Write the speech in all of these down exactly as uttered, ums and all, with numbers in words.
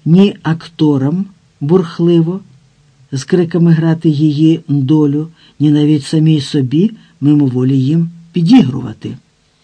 ні акторам бурхливо з криками грати її долю, ні навіть самій собі мимоволі їм підігрувати.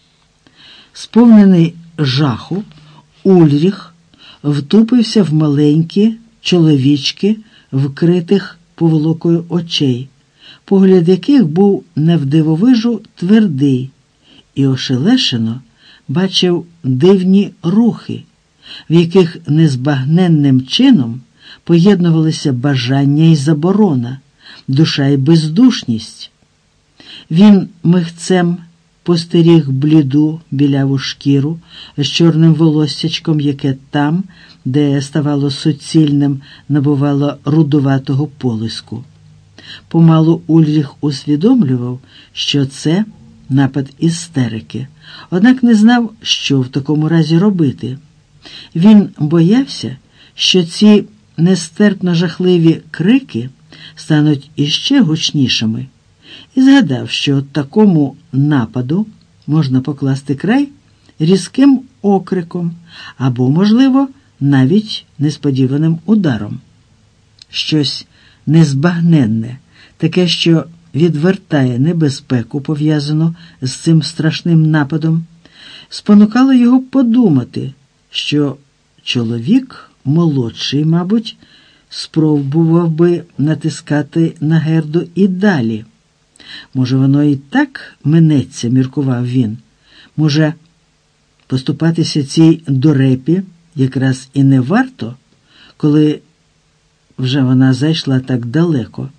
Сповнений жаху, Ульріх втупився в маленькі чоловічки, вкритих поволокою очей, погляд яких був навдивовижу твердий, і ошелешено бачив дивні рухи, в яких незбагненним чином поєднувалися бажання і заборона, душа і бездушність. Він михцем постеріг бліду біляву шкіру з чорним волоссячком, яке там, де ставало суцільним, набувало рудуватого полиску. Помалу Ульріх усвідомлював, що це напад істерики, однак не знав, що в такому разі робити. Він боявся, що ці нестерпно жахливі крики стануть іще гучнішими, і згадав, що такому нападу можна покласти край різким окриком або, можливо, навіть несподіваним ударом. Щось незбагненне, таке, що відвертає небезпеку, пов'язану з цим страшним нападом, спонукало його подумати, що чоловік молодший, мабуть, спробував би натискати на Герду і далі. Може, воно і так минеться, міркував він. Може, поступатися цій дурепі якраз і не варто, коли вже вона зайшла так далеко.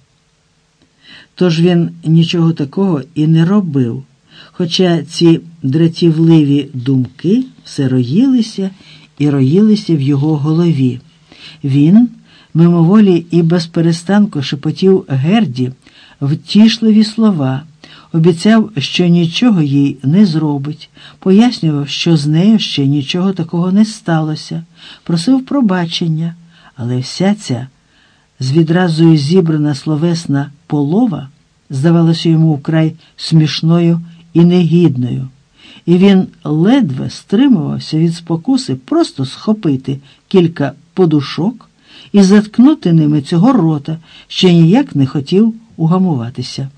Тож він нічого такого і не робив, хоча ці дратівливі думки все роїлися і роїлися в його голові. Він мимоволі і безперестанку шепотів Герді втішливі слова, обіцяв, що нічого їй не зробить, пояснював, що з нею ще нічого такого не сталося, просив пробачення, але вся ця з відразу зібрана словесна полова здавалася йому вкрай смішною і негідною, і він ледве стримувався від спокуси просто схопити кілька подушок і заткнути ними цього рота, що ніяк не хотів угамуватися.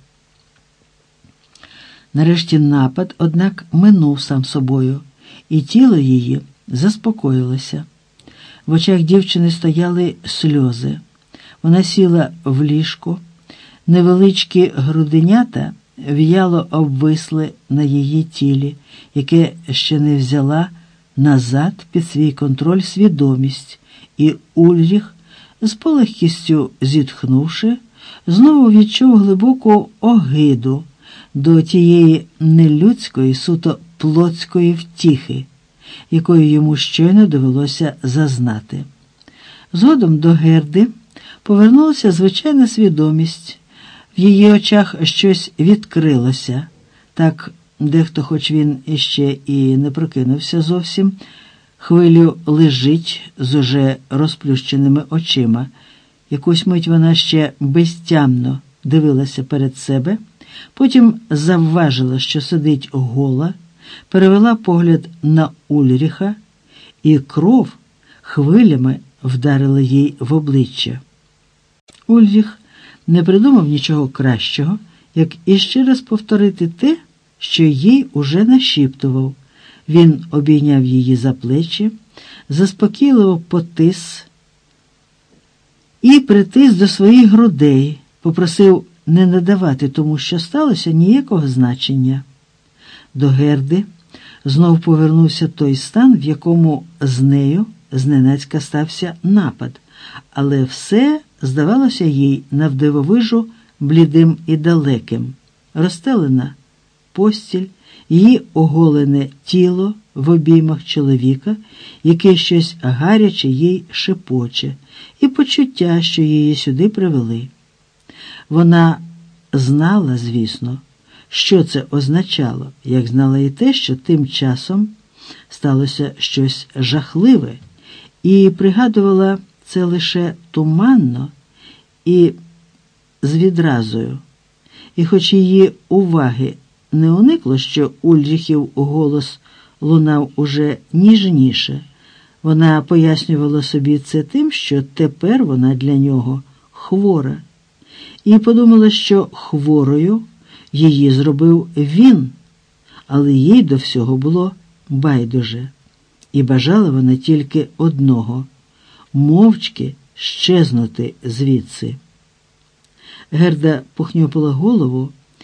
Нарешті напад, однак, минув сам собою, і тіло її заспокоїлося. В очах дівчини стояли сльози. Вона сіла в ліжко, невеличкі груденята в'яло обвисли на її тілі, яке ще не взяла назад під свій контроль свідомість, і Ульріх, з полегкістю зітхнувши, знову відчув глибоку огиду до тієї нелюдської, суто плотської втіхи, якою йому щойно довелося зазнати. Згодом до Герди повернулася звичайна свідомість. В її очах щось відкрилося. Так дехто, хоч він іще і не прокинувся зовсім, хвилю лежить з уже розплющеними очима. Якусь мить вона ще безтямно дивилася перед себе, потім завважила, що сидить гола, перевела погляд на Ульріха, і кров хвилями вдарила їй в обличчя. Ульріх не придумав нічого кращого, як іще раз повторити те, що їй уже нашіптував. Він обійняв її за плечі, заспокійливо потис і притис до своїх грудей, попросив не надавати тому, що сталося, ніякого значення. До Герди знов повернувся той стан, в якому з нею зненацька стався напад, але все здавалося їй навдивовижу блідим і далеким. Розстелена постіль, її оголене тіло в обіймах чоловіка, яке щось гаряче їй шепоче, і почуття, що її сюди привели. Вона знала, звісно, що це означало, як знала і те, що тим часом сталося щось жахливе, і пригадувала це лише туманно і з відразою. І хоч її уваги не уникло, що Ульріхів голос лунав уже ніжніше, Вона пояснювала собі це тим, що тепер вона для нього хвора. І подумала, що хворою її зробив він, але їй до всього було байдуже. І бажала вона тільки одного – мовчки щезнути звідси. Герда похнюпила голову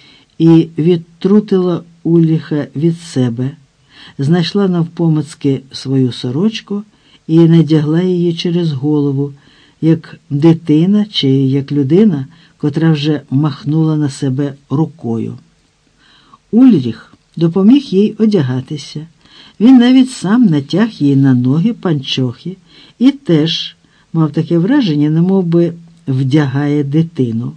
і відтрутила Ульріха від себе, знайшла навпомацки свою сорочку і надягла її через голову, як дитина чи як людина, котра вже махнула на себе рукою. Ульріх допоміг їй одягатися. Він навіть сам натяг їй на ноги панчохи і теж мав таке враження, немов би вдягає дитину.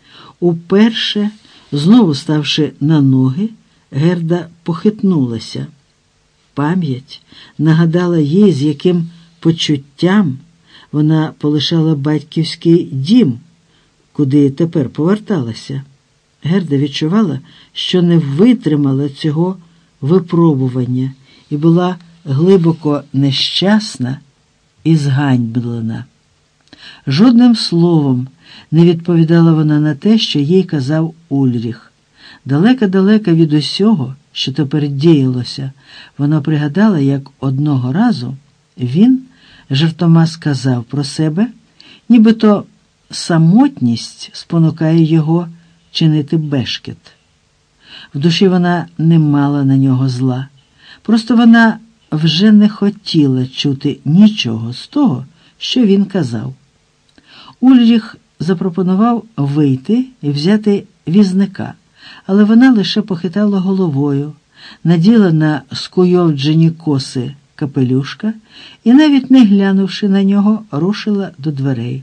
Уперше, знову ставши на ноги, Герда похитнулася. Пам'ять нагадала їй, з яким почуттям вона полишала батьківський дім, куди тепер поверталася. Герда відчувала, що не витримала цього випробування і була глибоко нещасна і зганьблена. Жодним словом не відповідала вона на те, що їй казав Ульріх. Далека-далека від усього, що тепер діялося, вона пригадала, як одного разу він жартома сказав про себе, нібито самотність спонукає його чинити бешкет. В душі вона не мала на нього зла. Просто вона вже не хотіла чути нічого з того, що він казав. Ульріх запропонував вийти і взяти візника, але вона лише похитала головою, наділа на скуйовджені коси капелюшка і, навіть не глянувши на нього, рушила до дверей.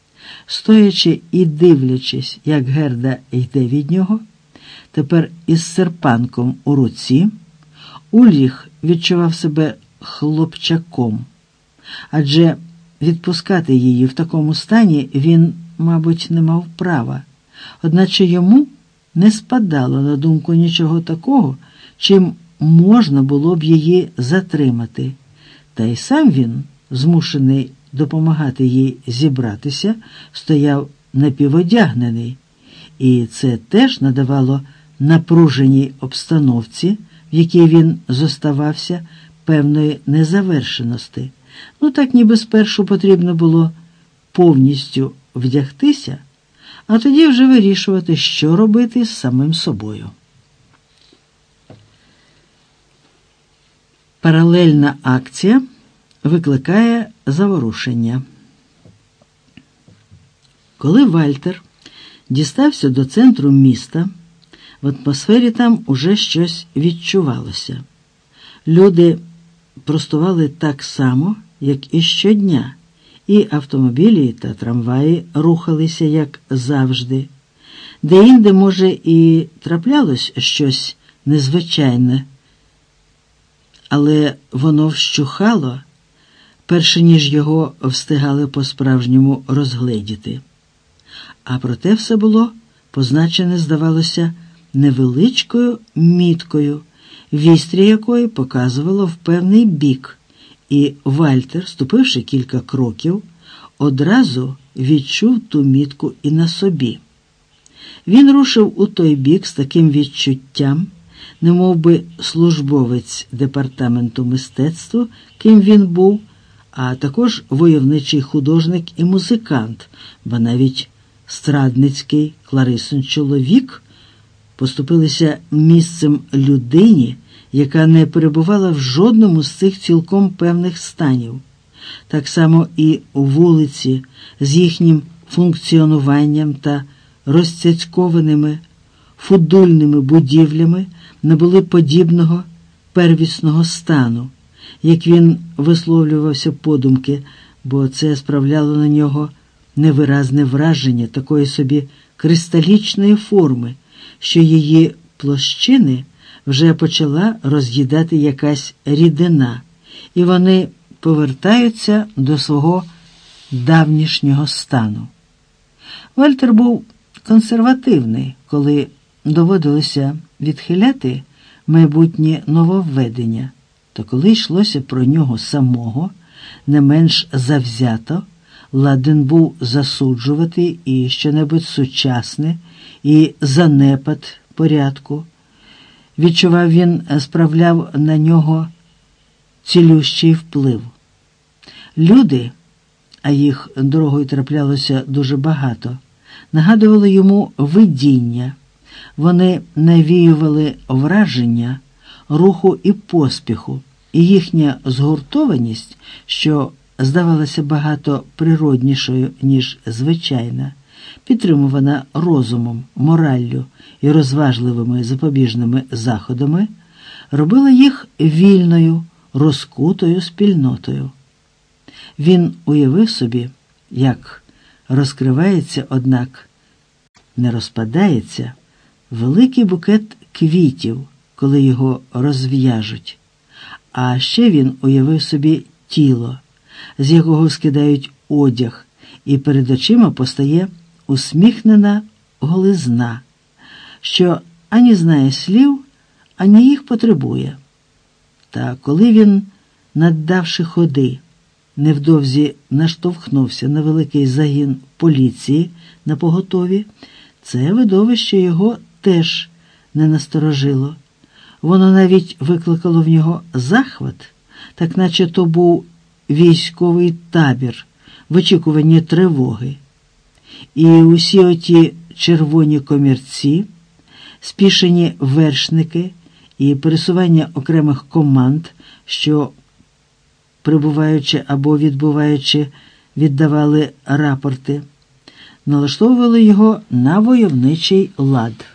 Стоячи і дивлячись, як Герда йде від нього, тепер із серпанком у руці, Ульріх відчував себе хлопчаком, адже відпускати її в такому стані він, мабуть, не мав права, одначе йому не спадало на думку нічого такого, чим можна було б її затримати, та й сам він, змушений допомагати їй зібратися, стояв напіводягнений, і це теж надавало напруженій обстановці, в якій він зоставався, певної незавершеності. Ну так ніби спершу потрібно було повністю вдягтися, а тоді вже вирішувати, що робити з самим собою. Паралельна акція викликає заворушення. Коли Вальтер дістався до центру міста, в атмосфері там уже щось відчувалося. Люди простували так само, як і щодня, і автомобілі та трамваї рухалися, як завжди. Деінде, може, і траплялось щось незвичайне, але воно вщухало, перше ніж його встигали по-справжньому розгледіти. А проте все було позначене, здавалося, невеличкою міткою, вістря якої показувало в певний бік, і Вальтер, ступивши кілька кроків, одразу відчув ту мітку і на собі. Він рушив у той бік з таким відчуттям, немов би службовець департаменту мистецтва, ким він був, а також войовничий художник і музикант, ба навіть страдницький Кларисин чоловік поступилися місцем людині, яка не перебувала в жодному з цих цілком певних станів. Так само і вулиці з їхнім функціонуванням та розцяцькованими фудульними будівлями не були подібного первісного стану, як він висловлювався подумки, бо це справляло на нього невиразне враження такої собі кристалічної форми, що її площини вже почала роз'їдати якась рідина, і вони повертаються до свого давнішнього стану. Вальтер був консервативний, коли доводилося відхиляти майбутнє нововведення, то коли йшлося про нього самого, не менш завзято ладен був засуджувати і що-небудь сучасне, і занепад порядку. Відчував він, справляв на нього цілющий вплив. Люди, а їх дорогою траплялося дуже багато, нагадували йому видіння. Вони навіювали враження, руху і поспіху, і їхня згуртованість, що здавалася багато природнішою, ніж звичайна, підтримувана розумом, мораллю і розважливими запобіжними заходами, робила їх вільною, розкутою спільнотою. Він уявив собі, як розкривається, однак не розпадається, великий букет квітів, коли його розв'яжуть. А ще він уявив собі тіло, з якого скидають одяг, і перед очима постає усміхнена голизна, що ані знає слів, ані їх потребує. Та коли він, наддавши ходи, невдовзі наштовхнувся на великий загін поліції на поготові, це видовище його теж не насторожило. Воно навіть викликало в нього захват, так наче то був військовий табір в очікуванні тривоги. І усі оті червоні комірці, спішені вершники і пересування окремих команд, що, прибуваючи або відбуваючи, віддавали рапорти, налаштовували його на войовничий лад.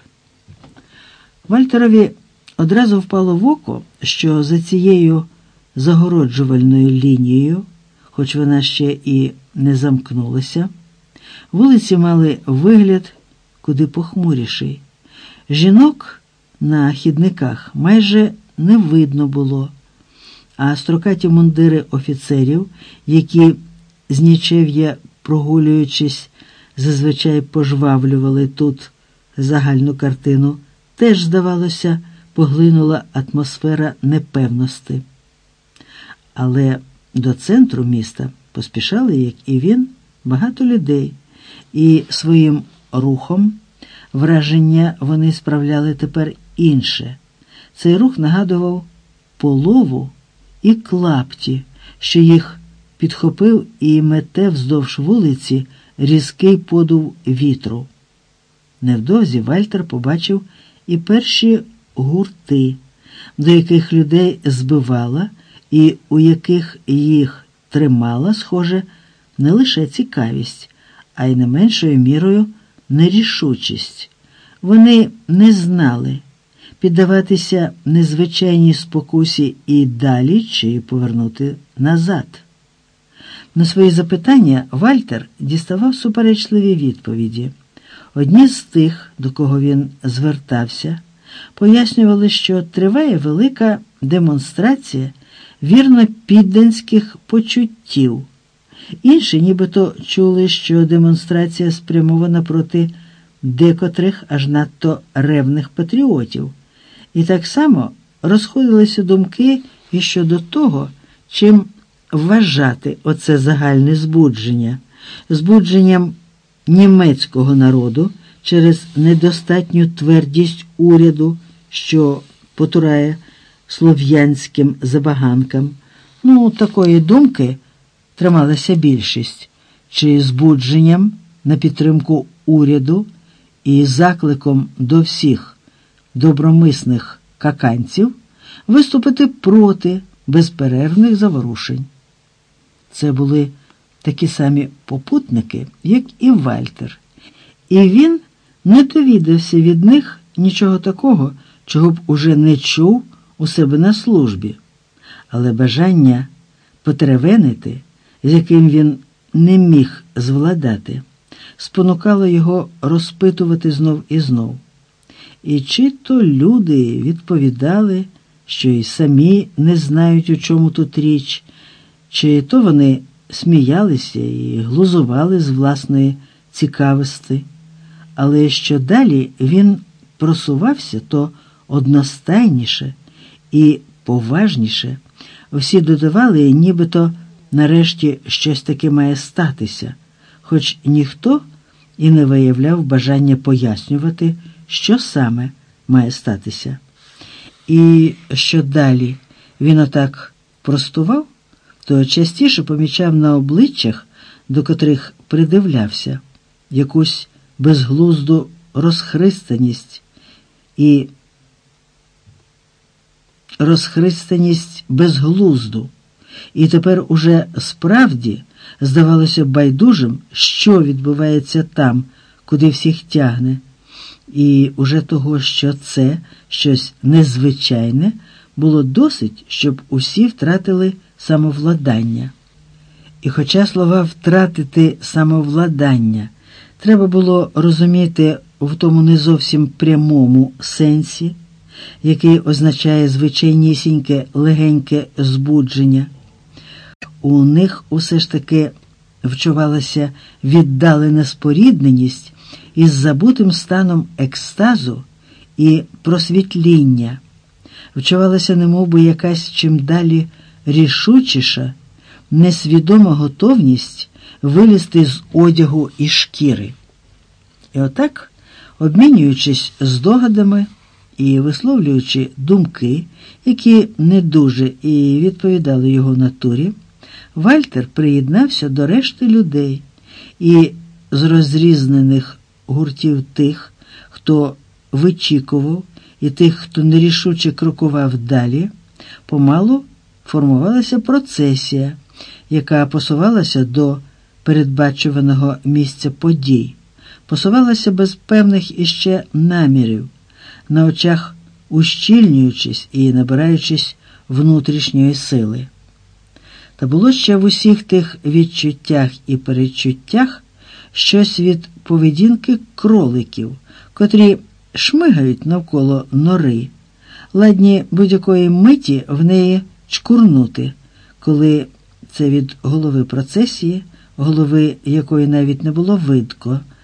Вальтерові одразу впало в око, що за цією загороджувальною лінією, хоч вона ще і не замкнулася, вулиці мали вигляд куди похмуріший. Жінок на хідниках майже не видно було, а строкаті мундири офіцерів, які з нічев'я прогулюючись, зазвичай пожвавлювали тут загальну картину, теж, здавалося, поглинула атмосфера непевності. Але до центру міста поспішали, як і він, багато людей, і своїм рухом враження вони справляли тепер інше. Цей рух нагадував полову і клапті, що їх підхопив і мете вздовж вулиці різкий подув вітру. Невдовзі Вальтер побачив і перші гурти, до яких людей збивала і у яких їх тримала, схоже, не лише цікавість, а й не меншою мірою нерішучість. Вони не знали, піддаватися незвичайній спокусі і далі чи повернути назад. На свої запитання Вальтер діставав суперечливі відповіді. Одні з тих, до кого він звертався, пояснювали, що триває велика демонстрація вірно-підданських почуттів. Інші нібито чули, що демонстрація спрямована проти декотрих аж надто ревних патріотів. І так само розходилися думки і щодо того, чим вважати оце загальне збудження. Збудженням німецького народу через недостатню твердість уряду, що потурає слов'янським забаганкам. Ну, такої думки трималася більшість. Чи збудженням на підтримку уряду і закликом до всіх добромисних каканців виступити проти безперервних заворушень. Це були такі самі попутники, як і Вальтер. І він не довідався від них нічого такого, чого б уже не чув у себе на службі. Але бажання потеревенити, з яким він не міг звладати, спонукало його розпитувати знов і знов. І чи то люди відповідали, що й самі не знають, у чому тут річ, чи то вони сміялися і глузували з власної цікавості. Але що далі він просувався, то одностайніше і поважніше всі додавали, нібито нарешті щось таке має статися, хоч ніхто і не виявляв бажання пояснювати, що саме має статися. І що далі він отак простував, то частіше помічав на обличчях, до котрих придивлявся, якусь безглузду розхристаність і розхристаність безглузду. І тепер уже справді здавалося байдужим, що відбувається там, куди всіх тягне, і уже того, що це щось незвичайне, було досить, щоб усі втратили самовладання. І хоча слова «втратити самовладання» треба було розуміти в тому не зовсім прямому сенсі, який означає звичайнісіньке легеньке збудження, у них усе ж таки вчувалася віддалена спорідненість із забутим станом екстазу і просвітління, вчувалася немовби якась чим далі рішучіша, несвідома готовність вилізти з одягу і шкіри. І отак, обмінюючись здогадами і висловлюючи думки, які не дуже і відповідали його натурі, Вальтер приєднався до решти людей і з розрізнених гуртів тих, хто вичікував, і тих, хто нерішуче крокував далі, помалу формувалася процесія, яка посувалася до передбачуваного місця подій, посувалася без певних іще намірів, на очах ущільнюючись і набираючись внутрішньої сили. Та було ще в усіх тих відчуттях і передчуттях щось від поведінки кроликів, котрі шмигають навколо нори, ладні будь-якої миті в неї чкурнути, коли це від голови процесії, голови якої навіть не було видко,